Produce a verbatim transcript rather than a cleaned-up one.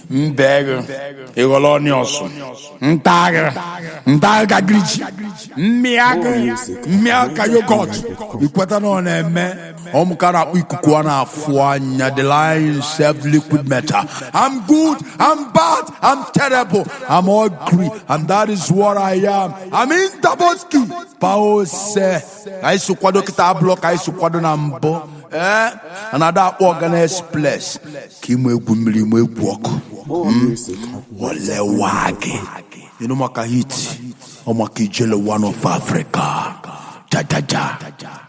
Mbega, Egolonios, Ntaga, Ntaga Grich, Miaka, Miaka Yogurt. You put on a man, Omkara Wikuana Fuanya, the line self liquid matter. I'm good, I'm bad, I'm terrible, I'm all green, and that is what I am. I'm in Taboski. Pao say, I sukwado kita block, I sukwado nambo. Eh, another organized place. Kimwe gumili mwe walk. Wale wage. You know makahiti. Omakijele one of Africa. Ja ja ja.